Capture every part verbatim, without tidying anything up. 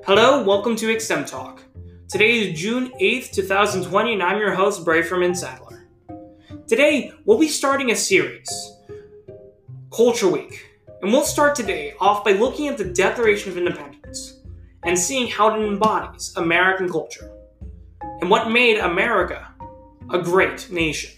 Hello, welcome to Extem Talk. Today is June eighth, twenty twenty, and I'm your host, Braverman Sadler. Today, we'll be starting a series, Culture Week, and we'll start today off by looking at the Declaration of Independence and seeing how it embodies American culture and what made America a great nation.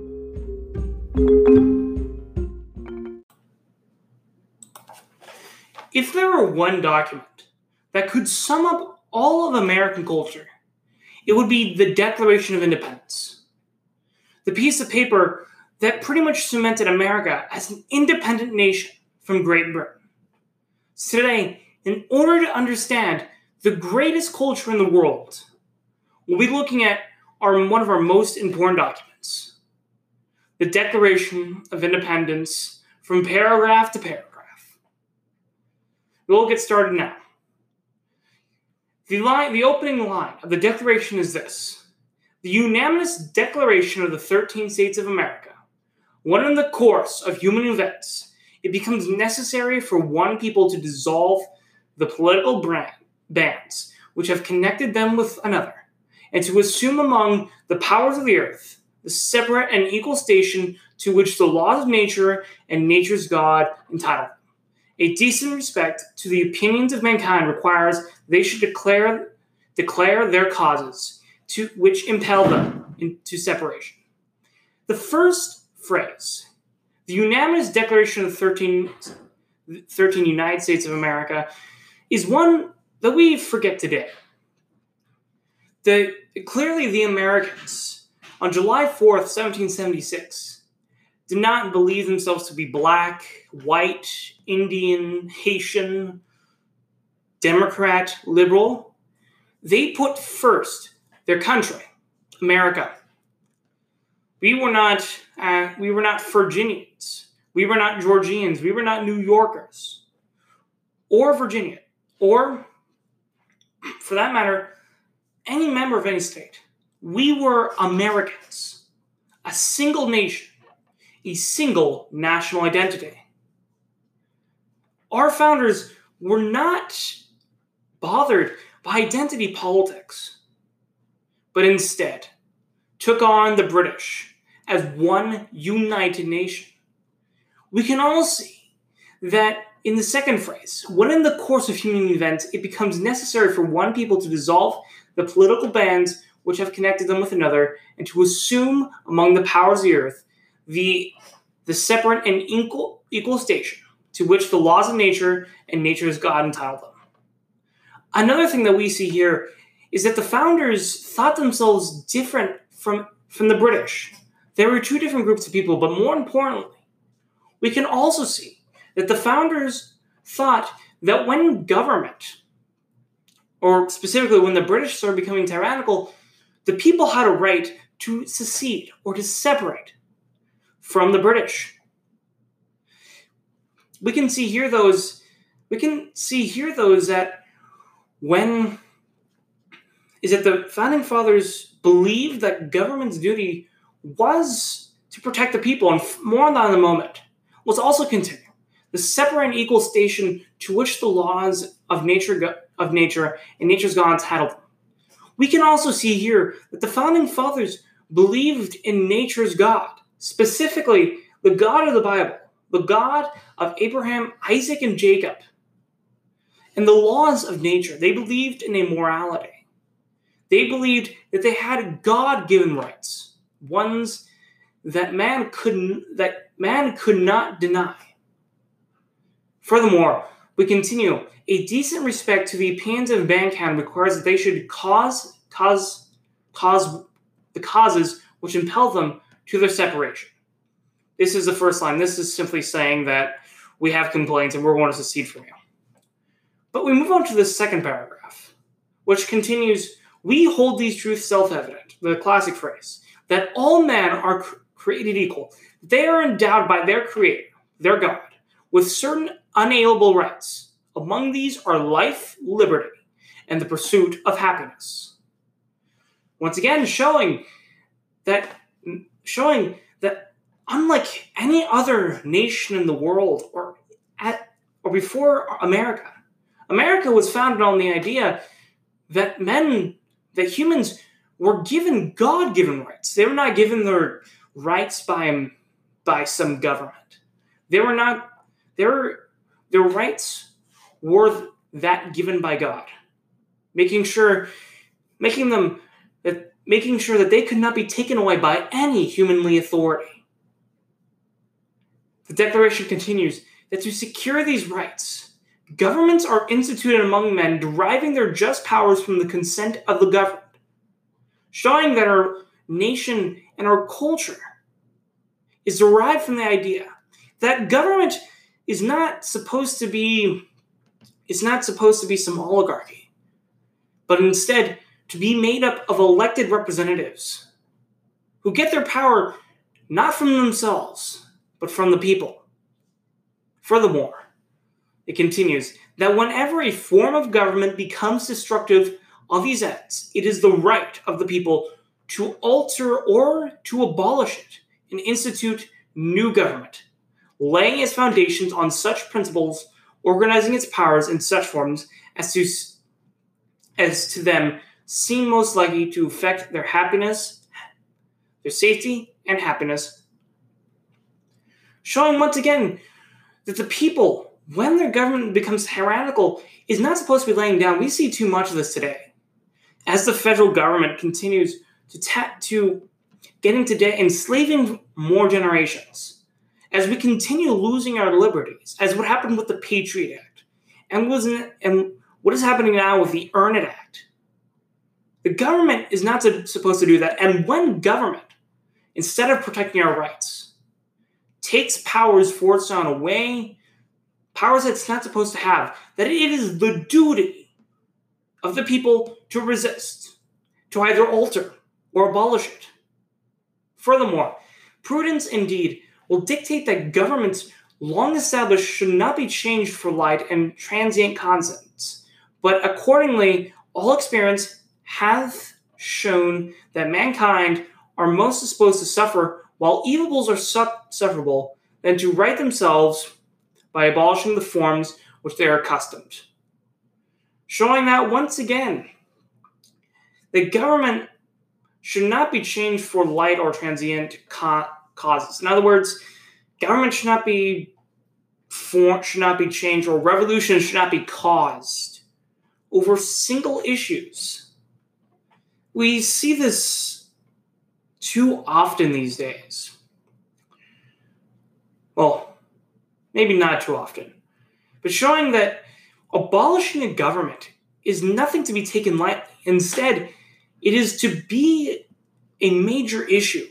If there were one document that could sum up all of American culture, it would be the Declaration of Independence. The piece of paper that pretty much cemented America as an independent nation from Great Britain. So today, in order to understand the greatest culture in the world, we'll be looking at our, one of our most important documents, the Declaration of Independence, from paragraph to paragraph. We'll get started now. The, line, the opening line of the Declaration is this: the unanimous declaration of the thirteen states of America. When in the course of human events, it becomes necessary for one people to dissolve the political brand, bands which have connected them with another, and to assume among the powers of the earth the separate and equal station to which the laws of nature and nature's God entitle them. A decent respect to the opinions of mankind requires they should declare, declare their causes to which impel them into separation. The first phrase, the unanimous declaration of the thirteen, thirteen United States of America, is one that we forget today. The, clearly, the Americans, on July fourth, seventeen seventy-six, did not believe themselves to be black, white, Indian, Haitian, Democrat, liberal. They put first their country, America. We were not, uh, we were not Virginians. We were not Georgians. We were not New Yorkers or Virginia, or, for that matter, any member of any state. We were Americans, a single nation, a single national identity. Our founders were not bothered by identity politics, but instead took on the British as one united nation. We can all see that in the second phrase, when in the course of human events it becomes necessary for one people to dissolve the political bands which have connected them with another, and to assume among the powers of the earth the, the separate and equal, equal station to which the laws of nature and nature's God entitled them. Another thing that we see here is that the founders thought themselves different from, from the British. There were two different groups of people, but more importantly, we can also see that the founders thought that when government, or specifically when the British started becoming tyrannical, the people had a right to secede or to separate from the British. We can see here those, we can see here those that when, is that the founding fathers believed that government's duty was to protect the people, and more on that in a moment. Let's also continue. The separate and equal station to which the laws of nature, of nature and nature's God entitled them. We can also see here that the founding fathers believed in nature's God, specifically the God of the Bible, the God of Abraham, Isaac, and Jacob, and the laws of nature. They believed in a morality. They believed that they had God-given rights, ones that man could, that man could not deny. Furthermore, we continue. A decent respect to the opinions of mankind requires that they should cause, cause, cause the causes which impel them to their separation. This is the first line. This is simply saying that we have complaints and we're going to secede from you. But we move on to the second paragraph, which continues, we hold these truths self-evident, the classic phrase, that all men are cr- created equal. They are endowed by their Creator, their God, with certain unalienable rights. Among these are life, liberty, and the pursuit of happiness. Once again, showing that, showing that unlike any other nation in the world or at or before America, America was founded on the idea that men, that humans were given God-given rights. They were not given their rights by, by some government. They were not, their, their rights were that given by God, making sure, making them, that, making sure that they could not be taken away by any humanly authority. The Declaration continues that to secure these rights, governments are instituted among men, deriving their just powers from the consent of the governed, showing that our nation and our culture is derived from the idea that government is not supposed to be, is not supposed to be some oligarchy, but instead to be made up of elected representatives who get their power not from themselves, but from the people. Furthermore, it continues that whenever a form of government becomes destructive of these ends, it is the right of the people to alter or to abolish it and institute new government, laying its foundations on such principles, organizing its powers in such forms as to, as to them seem most likely to affect their happiness, their safety, and happiness. Showing once again that the people, when their government becomes tyrannical, is not supposed to be laying down. We see too much of this today. As the federal government continues to ta- to get into debt, enslaving more generations, as we continue losing our liberties, as what happened with the Patriot Act, and, was in, and what is happening now with the Earn It Act, the government is not to, supposed to do that. And when government, instead of protecting our rights, takes powers for its own away, powers that it's not supposed to have, that it is the duty of the people to resist, to either alter or abolish it. Furthermore, prudence indeed will dictate that governments long established should not be changed for light and transient constants, but accordingly, all experience hath shown that mankind are most disposed to suffer, while evils are su- sufferable, than to right themselves by abolishing the forms which they are accustomed. Showing that, once again, the government should not be changed for light or transient ca- causes. In other words, government should not be for- should not be changed, or revolutions should not be caused over single issues. We see this too often these days. Well, maybe not too often, but showing that abolishing a government is nothing to be taken lightly. Instead, it is to be a major issue.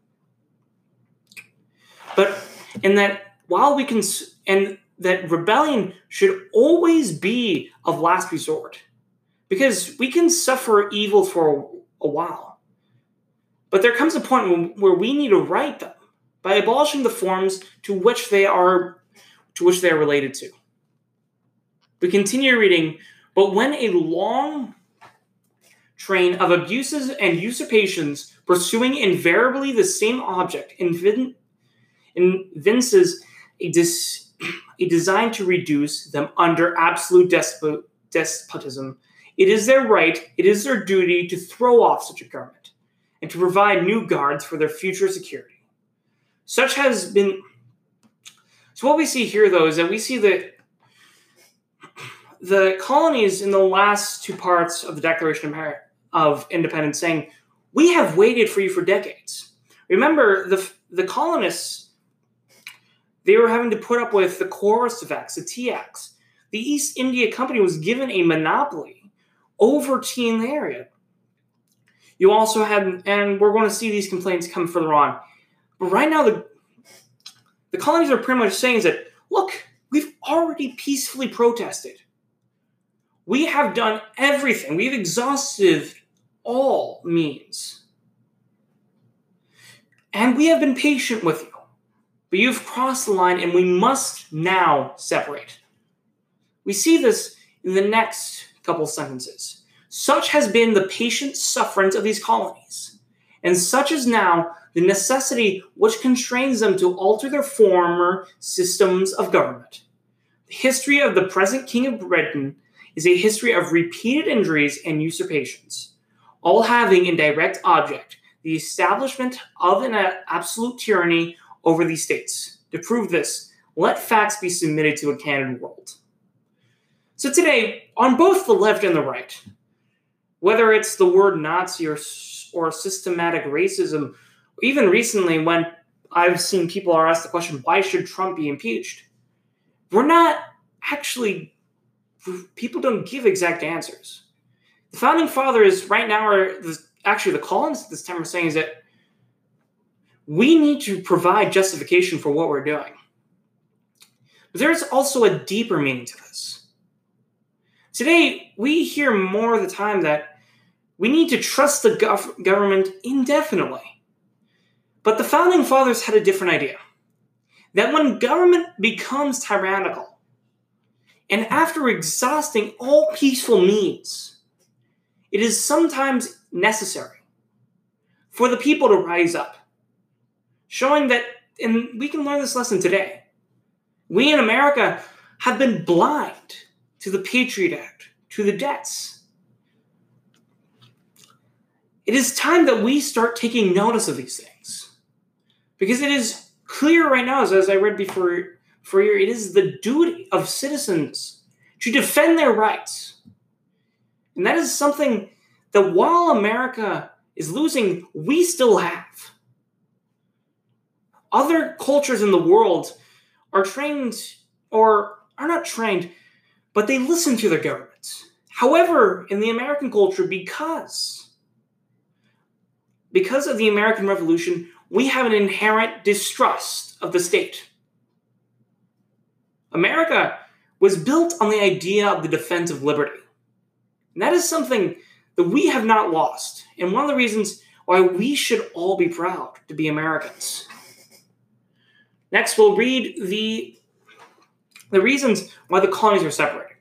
But, and that while we can, and that rebellion should always be of last resort, because we can suffer evil for a, a while. But there comes a point when, where we need to right them by abolishing the forms to which they are to which they are related to. We continue reading, but when a long train of abuses and usurpations pursuing invariably the same object invin- evinces a, dis- a design to reduce them under absolute despo- despotism, it is their right, it is their duty to throw off such a government and to provide new guards for their future security. Such has been... So what we see here, though, is that we see that the colonies in the last two parts of the Declaration of Independence saying, we have waited for you for decades. Remember, the, the colonists, they were having to put up with the coercive acts, the Tea Acts. The East India Company was given a monopoly over tea in the area. You also had, and we're going to see these complaints come further on. But right now, the, the colonies are pretty much saying is that, look, we've already peacefully protested. We have done everything. We've exhausted all means. And we have been patient with you. But you've crossed the line, and we must now separate. We see this in the next couple sentences. Such has been the patient sufferance of these colonies, and such is now the necessity which constrains them to alter their former systems of government. The history of the present King of Britain is a history of repeated injuries and usurpations, all having in direct object the establishment of an absolute tyranny over these states. To prove this, let facts be submitted to a candid world. So today, on both the left and the right, whether it's the word Nazi or, or systematic racism, or even recently when I've seen people are asked the question, why should Trump be impeached? We're not actually, people don't give exact answers. The founding fathers right now are, actually the colonists at this time are saying is that we need to provide justification for what we're doing. But there's also a deeper meaning to this. Today, we hear more of the time that we need to trust the gov- government indefinitely. But the founding fathers had a different idea. That when government becomes tyrannical, and after exhausting all peaceful means, it is sometimes necessary for the people to rise up, showing that, and we can learn this lesson today, we in America have been blind to the Patriot Act, to the debts. It is time that we start taking notice of these things. Because it is clear right now, as, as I read before, for you, it is the duty of citizens to defend their rights. And that is something that while America is losing, we still have. Other cultures in the world are trained, or are not trained, but they listen to their governments. However, in the American culture, because, because of the American Revolution, we have an inherent distrust of the state. America was built on the idea of the defense of liberty. And that is something that we have not lost, and one of the reasons why we should all be proud to be Americans. Next, we'll read the, the reasons why the colonies are separating.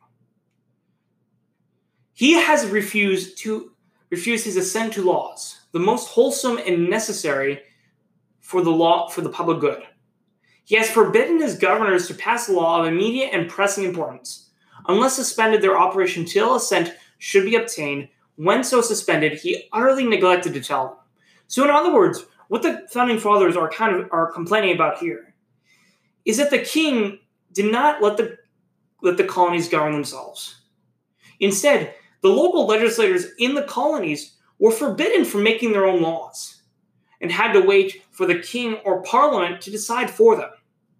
He has refused to refuse his assent to laws, the most wholesome and necessary for the law for the public good. He has forbidden his governors to pass a law of immediate and pressing importance, unless suspended their operation till assent should be obtained. When so suspended, he utterly neglected to tell them. So, in other words, what the founding fathers are kind of are complaining about here is that the king did not let the let the colonies govern themselves. Instead, the local legislators in the colonies were forbidden from making their own laws and had to wait for the king or parliament to decide for them.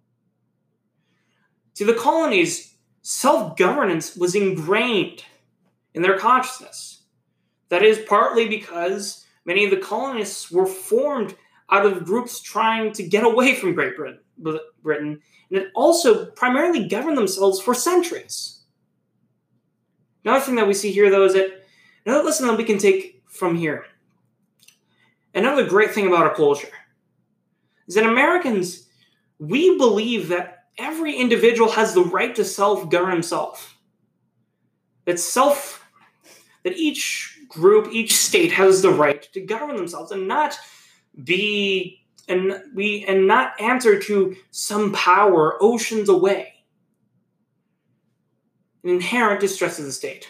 To the colonies, self-governance was ingrained in their consciousness. That is partly because many of the colonists were formed out of groups trying to get away from Great Britain, Britain and it also primarily governed themselves for centuries. Another thing that we see here, though, is that another lesson that we can take from here, another great thing about our culture, is that Americans, we believe that every individual has the right to self-govern himself. That self, that each group, each state has the right to govern themselves and not be and we and not answer to some power oceans away. An inherent distress of the state.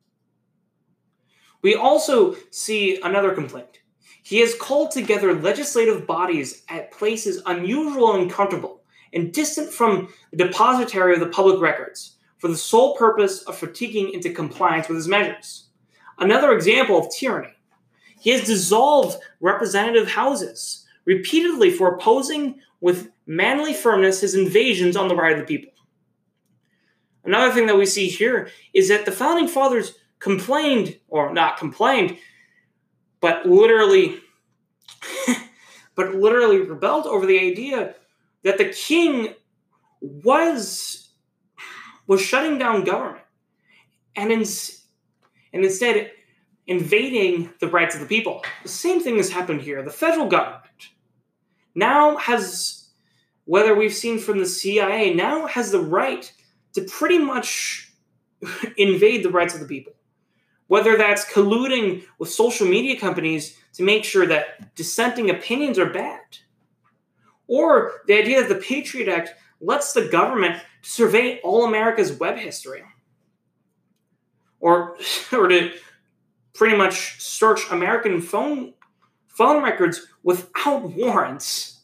We also see another complaint. He has called together legislative bodies at places unusual and uncomfortable and distant from the depository of the public records for the sole purpose of fatiguing into compliance with his measures. Another example of tyranny. He has dissolved representative houses repeatedly for opposing with manly firmness his invasions on the right of the people. Another thing that we see here is that the founding fathers complained, or not complained, but literally, but literally rebelled over the idea that the king was, was shutting down government and, in, and instead invading the rights of the people. The same thing has happened here. The federal government now has, whether we've seen from the C I A, now has the right to pretty much invade the rights of the people. Whether that's colluding with social media companies to make sure that dissenting opinions are banned, or the idea that the Patriot Act lets the government survey all America's web history. or, or to pretty much search American phone, phone records without warrants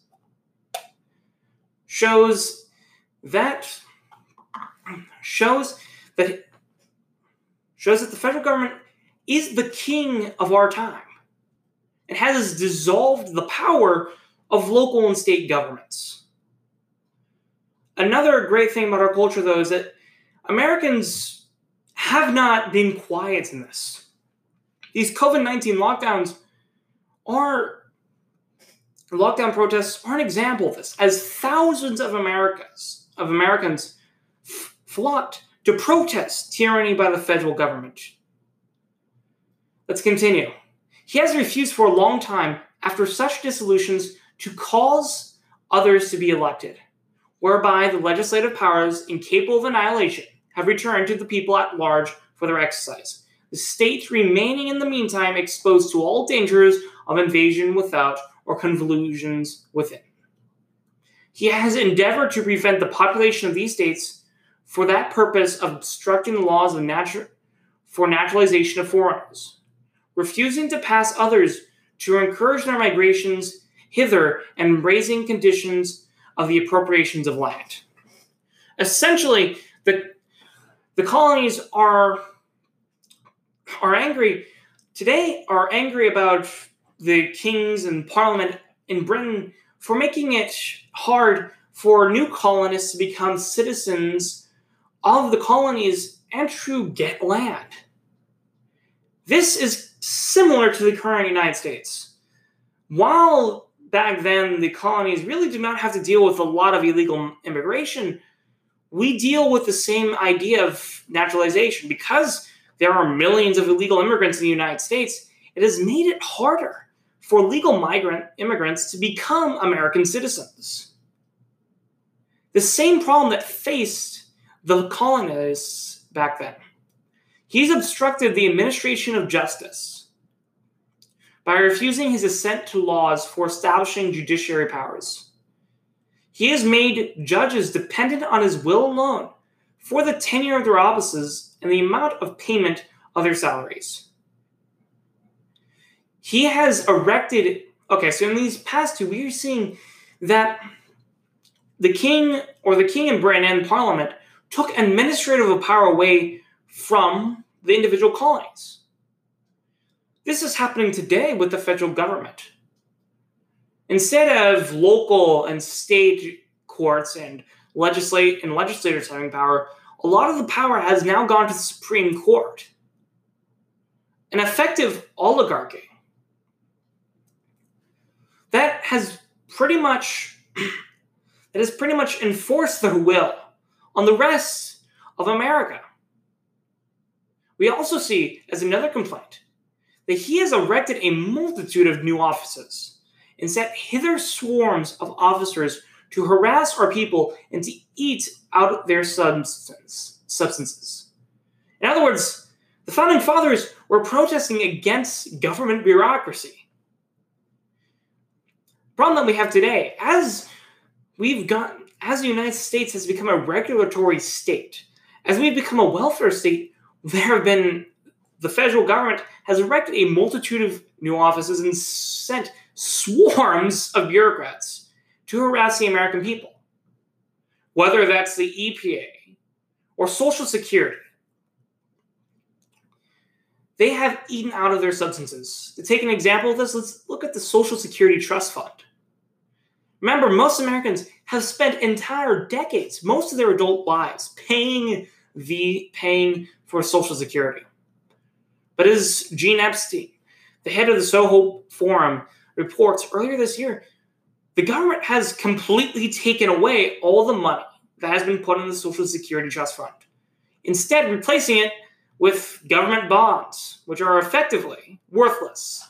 shows that shows that shows that the federal government is the king of our time and has dissolved the power of local and state governments. Another great thing about our culture, though, is that Americans have not been quiet in this. These covid nineteen lockdowns are lockdown protests are an example of this, as thousands of Americans of Americans f- flocked to protest tyranny by the federal government. Let's continue. He has refused for a long time, after such dissolutions, to cause others to be elected, whereby the legislative powers, incapable of annihilation, have returned to the people at large for their exercise, the state remaining in the meantime exposed to all dangers of invasion without or convulsions within. He has endeavored to prevent the population of these states for that purpose of obstructing the laws of natu- for naturalization of foreigners, refusing to pass others to encourage their migrations hither and raising conditions of the appropriations of land. Essentially, the, the colonies are, are angry today, are angry about the kings and parliament in Britain for making it hard for new colonists to become citizens of the colonies and to get land. This is similar to the current United States. While back then the colonies really did not have to deal with a lot of illegal immigration, we deal with the same idea of naturalization. Because there are millions of illegal immigrants in the United States, it has made it harder for legal migrant immigrants to become American citizens. The same problem that faced the colonists back then. He's obstructed the administration of justice by refusing his assent to laws for establishing judiciary powers. He has made judges dependent on his will alone for the tenure of their offices and the amount of payment of their salaries. He has erected, okay, so in these past two, we are seeing that the king, or the king in Britain and Parliament, took administrative power away from the individual colonies. This is happening today with the federal government. Instead of local and state courts and legislate and legislators having power, a lot of the power has now gone to the Supreme Court. An effective oligarchy that has pretty much that has pretty much enforced their will on the rest of America. We also see, as another complaint, that he has erected a multitude of new offices and set hither swarms of officers to harass our people and to eat out their substance, substances. In other words, the Founding Fathers were protesting against government bureaucracy. Problem that we have today, as we've got, as the United States has become a regulatory state, as we've become a welfare state, there have been, the federal government has erected a multitude of new offices and sent swarms of bureaucrats to harass the American people. Whether that's the E P A or Social Security, they have eaten out of their substances. To take an example of this, let's look at the Social Security Trust Fund. Remember, most Americans have spent entire decades, most of their adult lives, paying the paying for Social Security. But as Gene Epstein, the head of the Soho Forum, reports earlier this year, the government has completely taken away all the money that has been put in the Social Security Trust Fund, instead replacing it with government bonds, which are effectively worthless.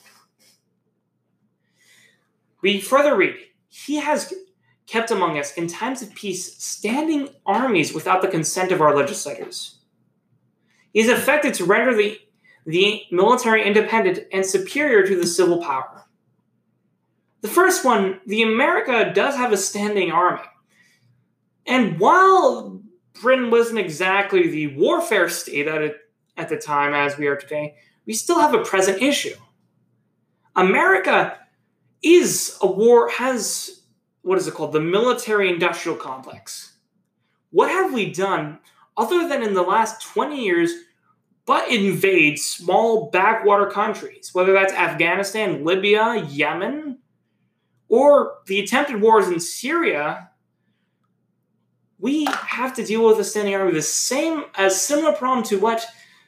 We further read, he has kept among us in times of peace standing armies without the consent of our legislators. He is affected to render the, the military independent and superior to the civil power. The first one, the America does have a standing army. And while Britain wasn't exactly the warfare state that it at the time as we are today, we still have a present issue. America is a war, has, what is it called? The military-industrial complex. What have we done other than in the last twenty years but invade small backwater countries, whether that's Afghanistan, Libya, Yemen, or the attempted wars in Syria? We have to deal with a standing army, the same as similar problem to what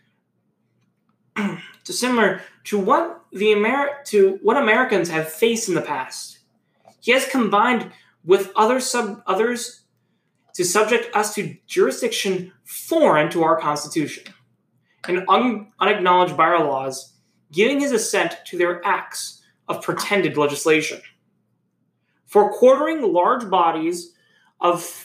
to similar to what the Amer- to what Americans have faced in the past. He has combined with other sub others to subject us to jurisdiction foreign to our Constitution and un- unacknowledged by our laws, giving his assent to their acts of pretended legislation. For quartering large bodies of,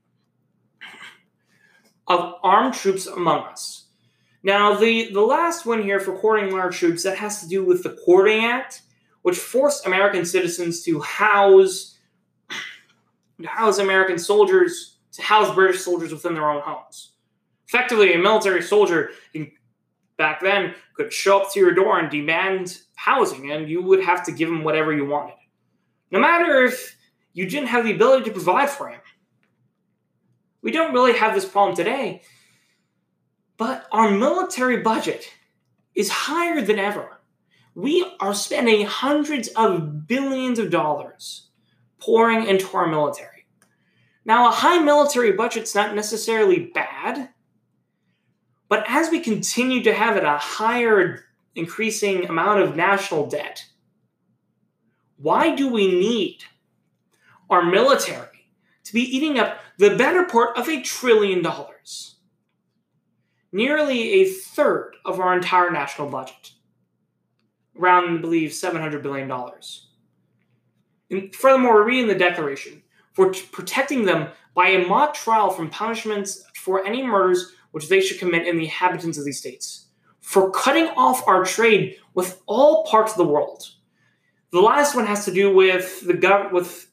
of armed troops among us. Now, the, the last one here for quartering large troops, that has to do with the Quartering Act, which forced American citizens to house, to house American soldiers, to house British soldiers within their own homes. Effectively, a military soldier in, back then could show up to your door and demand housing, and you would have to give him whatever you wanted, no matter if you didn't have the ability to provide for him. We don't really have this problem today, but our military budget is higher than ever. We are spending hundreds of billions of dollars pouring into our military. Now, a high military budget's not necessarily bad, but as we continue to have it a higher increasing amount of national debt, why do we need our military to be eating up the better part of a trillion dollars? Nearly a third of our entire national budget. Around, I believe, seven hundred billion dollars. And furthermore, we read in the Declaration, for t- protecting them by a mock trial from punishments for any murders which they should commit in the inhabitants of these states, for cutting off our trade with all parts of the world. The last one has to do with the gov- with,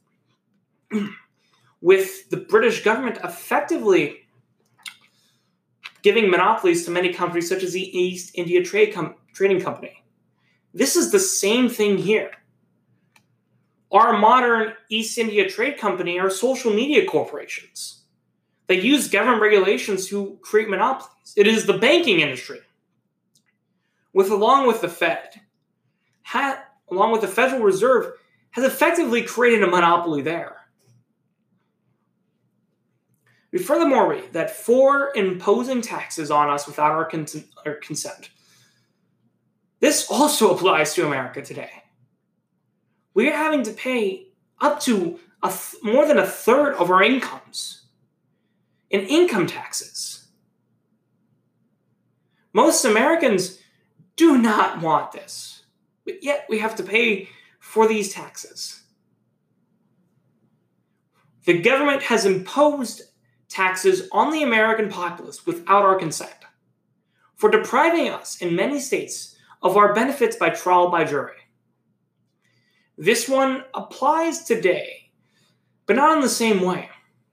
with the British government effectively giving monopolies to many countries such as the East India Trade Com- Trading Company. This is the same thing here. Our modern East India Trade Company are social media corporations. They use government regulations to create monopolies. It is the banking industry, with along with the Fed, ha, along with the Federal Reserve, has effectively created a monopoly there. We furthermore read that for imposing taxes on us without our, cons- our consent. This also applies to America today. We are having to pay up to a th- more than a third of our incomes in income taxes. Most Americans do not want this, but yet we have to pay for these taxes. The government has imposed taxes on the American populace without our consent, for depriving us in many states of our benefits by trial by jury. This one applies today, but not in the same way.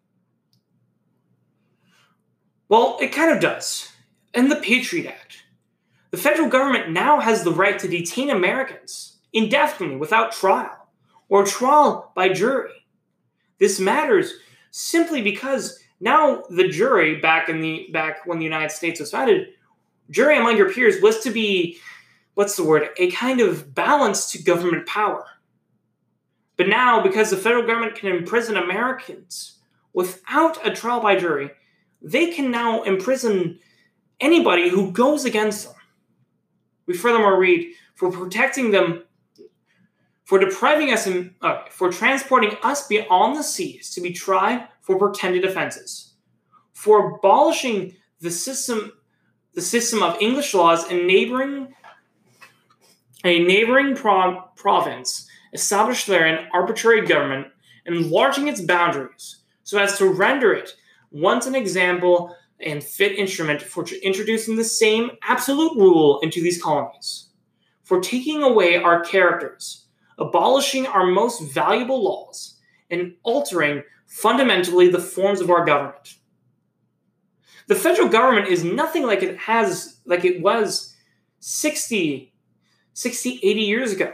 Well, it kind of does. In the Patriot Act, the federal government now has the right to detain Americans indefinitely without trial or trial by jury. This matters simply because now the jury, back in the back when the United States was founded, jury among your peers was to be, what's the word, a kind of balance to government power. But now, because the federal government can imprison Americans without a trial by jury, they can now imprison anybody who goes against them. We furthermore read, for protecting them, for depriving us, in, uh, for transporting us beyond the seas to be tried for pretended offenses, for abolishing the system, the system of English laws in neighboring, a neighboring pro- province, established there an arbitrary government, enlarging its boundaries so as to render it once an example and fit instrument for introducing the same absolute rule into these colonies, for taking away our characters, abolishing our most valuable laws, and altering fundamentally the forms of our government. The federal government is nothing like it has, like it was sixty, sixty, eighty years ago.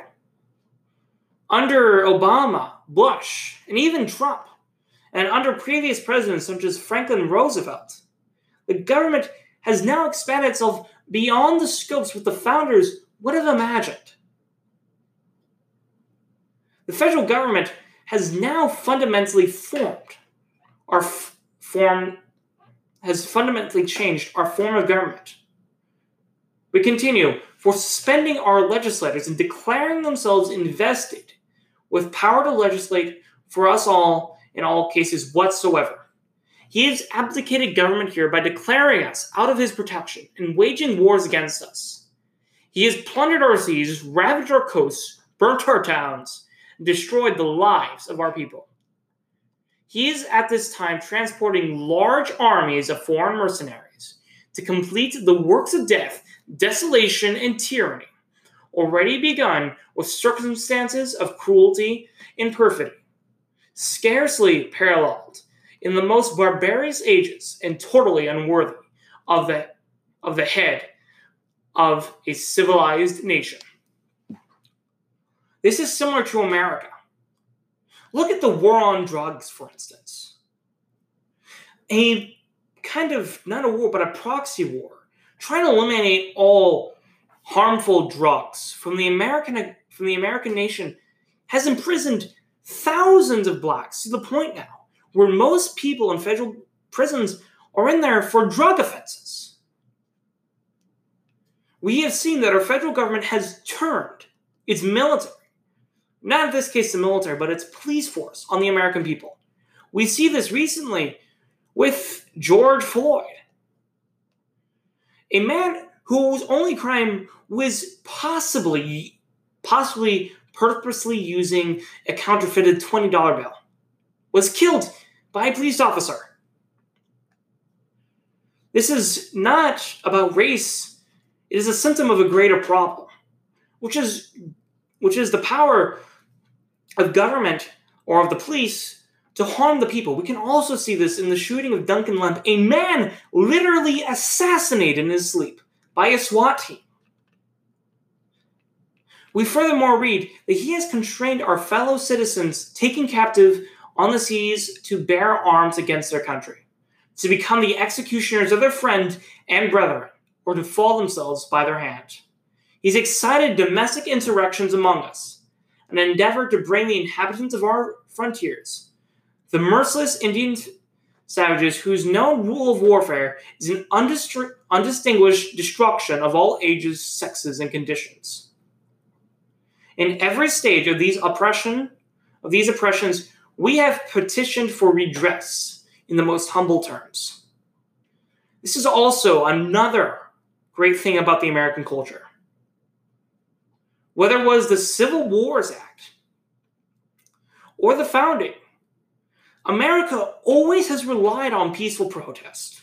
Under Obama, Bush, and even Trump, and under previous presidents such as Franklin Roosevelt, the government has now expanded itself beyond the scopes what the founders would have imagined. The federal government has now fundamentally formed, our f- form has fundamentally changed our form of government. We continue, for suspending our legislators and declaring themselves invested with power to legislate for us all in all cases whatsoever. He has abdicated government here by declaring us out of his protection and waging wars against us. He has plundered our seas, ravaged our coasts, burnt our towns, and destroyed the lives of our people. He is at this time transporting large armies of foreign mercenaries to complete the works of death, desolation, and tyranny, already begun with circumstances of cruelty and perfidy, scarcely paralleled in the most barbarous ages and totally unworthy of the, of the head of a civilized nation. This is similar to America. Look at the war on drugs, for instance. A kind of, not a war, but a proxy war, trying to eliminate all harmful drugs from the American, from the American nation, has imprisoned thousands of blacks to the point now where most people in federal prisons are in there for drug offenses. We have seen that our federal government has turned its military, not in this case the military, but its police force, on the American people. We see this recently with George Floyd, a man whose only crime was possibly, possibly purposely using a counterfeited twenty dollar bill, was killed by a police officer. This is not about race. It is a symptom of a greater problem, which is, which is the power of government or of the police to harm the people. We can also see this in the shooting of Duncan Lemp, a man literally assassinated in his sleep by a SWAT team. We furthermore read that he has constrained our fellow citizens taken captive on the seas to bear arms against their country, to become the executioners of their friend and brethren, or to fall themselves by their hand. He's excited domestic insurrections among us, an endeavor to bring the inhabitants of our frontiers, the merciless Indian savages whose known rule of warfare is an undistri- undistinguished destruction of all ages, sexes, and conditions. In every stage of these oppression, of these oppressions, we have petitioned for redress in the most humble terms. This is also another great thing about the American culture. Whether it was the Civil Wars Act or the founding, America always has relied on peaceful protest.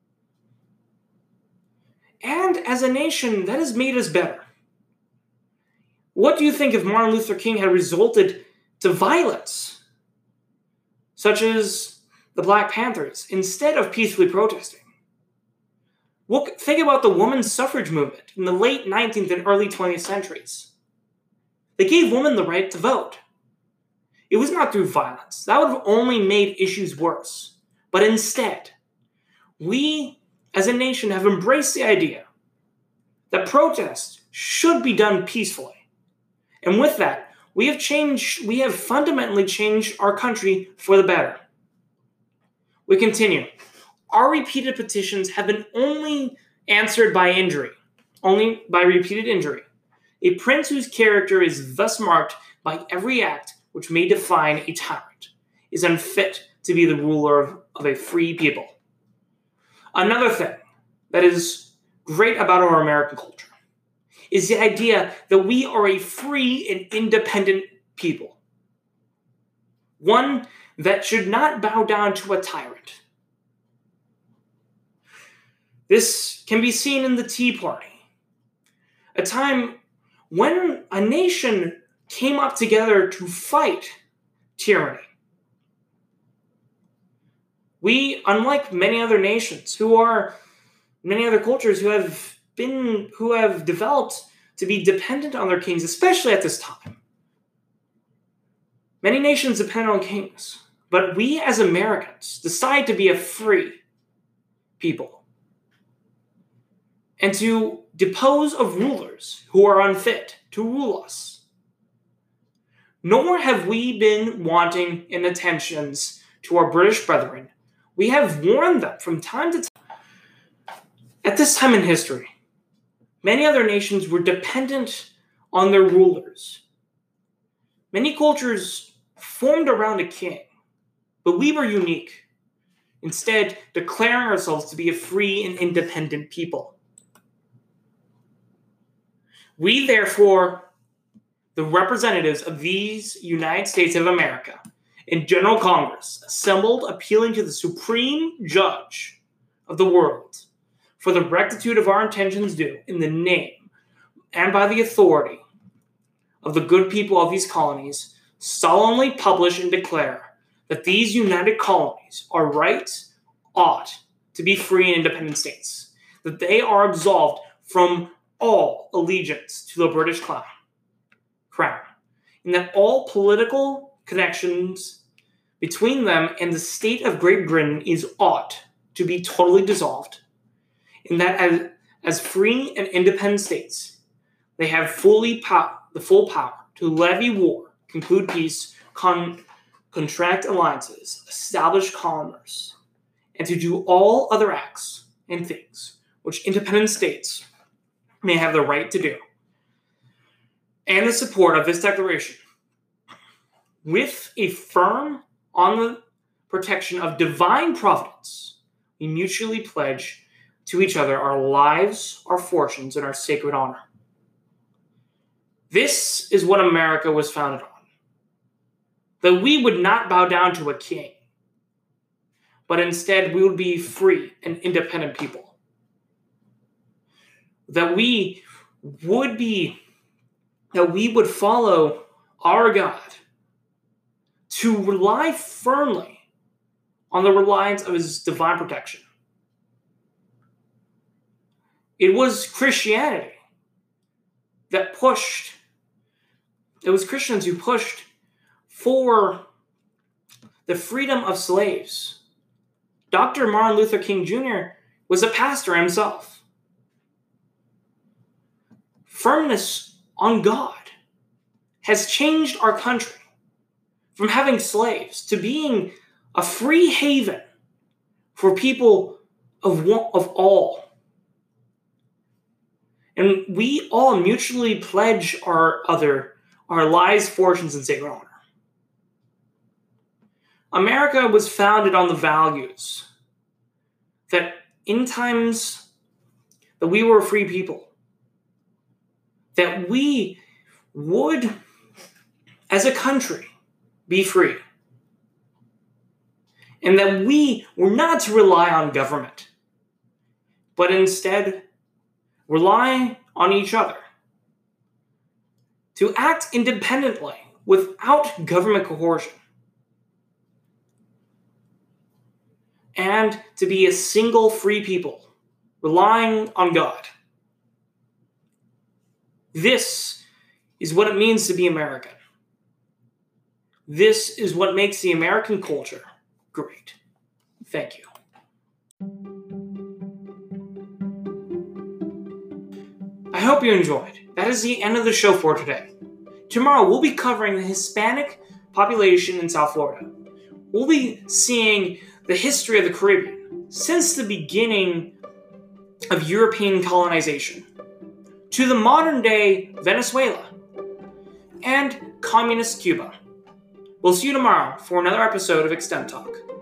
And as a nation, that has made us better. What do you think if Martin Luther King had resulted to violence, such as the Black Panthers, instead of peacefully protesting? Look, think about the women's suffrage movement in the late nineteenth and early twentieth centuries. They gave women the right to vote. It was not through violence. That would have only made issues worse. But instead, we as a nation have embraced the idea that protest should be done peacefully. And with that, we have changed, we have fundamentally changed our country for the better. We continue. Our repeated petitions have been only answered by injury, only by repeated injury. A prince whose character is thus marked by every act which may define a tyrant is unfit to be the ruler of, of a free people. Another thing that is great about our American culture is the idea that we are a free and independent people. One that should not bow down to a tyrant. This can be seen in the Tea Party, a time when a nation came up together to fight tyranny. We, unlike many other nations who are, many other cultures who have been, who have developed to be dependent on their kings, especially at this time. Many nations depend on kings, but we as Americans decide to be a free people and to depose of rulers who are unfit to rule us. Nor have we been wanting in attentions to our British brethren. We have warned them from time to time. At this time in history, many other nations were dependent on their rulers. Many cultures formed around a king, but we were unique, instead declaring ourselves to be a free and independent people. We, therefore, the representatives of these United States of America in General Congress, assembled appealing to the supreme judge of the world for the rectitude of our intentions due in the name and by the authority of the good people of these colonies, solemnly publish and declare that these united colonies are right, ought to be free and independent states, that they are absolved from all allegiance to the British crown, crown, and that all political connections between them and the state of Great Britain is ought to be totally dissolved, and that as, as free and independent states, they have fully pow- the full power to levy war, conclude peace, con- contract alliances, establish commerce, and to do all other acts and things which independent states may have the right to do. And the support of this declaration, with a firm on the protection of divine providence, we mutually pledge to each other our lives, our fortunes, and our sacred honor. This is what America was founded on. That we would not bow down to a king, but instead we would be free and independent people. That we would be, that we would follow our God, to rely firmly on the reliance of his divine protection. It was Christianity that pushed, it was Christians who pushed for the freedom of slaves. Doctor Martin Luther King Junior was a pastor himself. Firmness on God has changed our country from having slaves to being a free haven for people of, of all. And we all mutually pledge our other, our lives, fortunes, and sacred honor. America was founded on the values that in times that we were a free people, that we would, as a country, be free. And that we were not to rely on government, but instead rely on each other to act independently without government coercion, and to be a single free people relying on God. This is what it means to be American. This is what makes the American culture great. Thank you. I hope you enjoyed. That is the end of the show for today. Tomorrow we'll be covering the Hispanic population in South Florida. We'll be seeing the history of the Caribbean since the beginning of European colonization to the modern day Venezuela and communist Cuba. We'll see you tomorrow for another episode of Extend Talk.